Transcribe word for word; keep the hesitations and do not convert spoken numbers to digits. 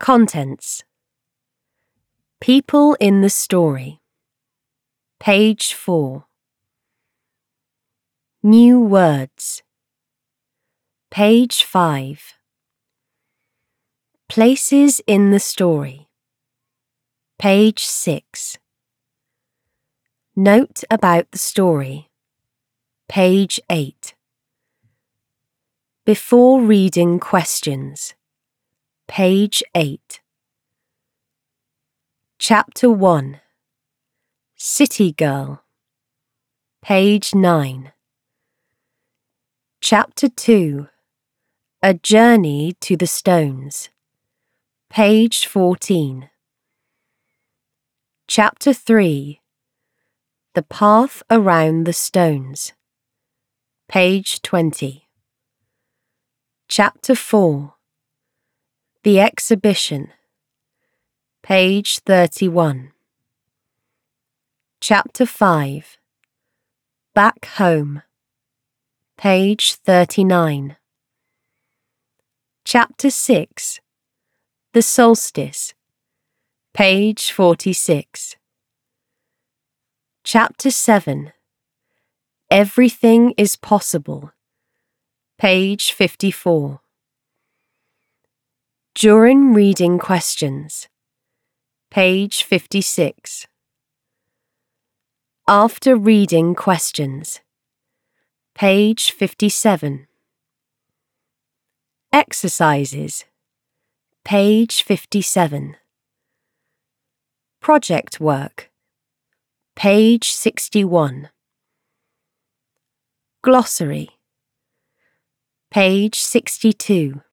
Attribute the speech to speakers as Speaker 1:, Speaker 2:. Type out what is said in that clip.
Speaker 1: Contents. People in the story. Page four. New words. Page five. Places in the story. Page six. Note about the story. Page eight. Before reading questions. Page eight. Chapter one. City Girl. Page nine. Chapter two. A Journey to the Stones. Page fourteen. Chapter three. The Path Around the Stones. Page twenty. Chapter four. The Exhibition. Page thirty-one. Chapter five. Back Home. Page thirty-nine. Chapter six. The Solstice. Page forty-six. Chapter seven. Everything is Possible. Page fifty-four. During reading questions. Page fifty-six. After reading questions. Page fifty-seven. Exercises. Page fifty-seven. Project work. Page sixty-one. Glossary. Page sixty-two.